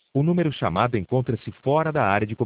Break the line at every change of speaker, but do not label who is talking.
O número chamado encontra-se fora da área de cobertura.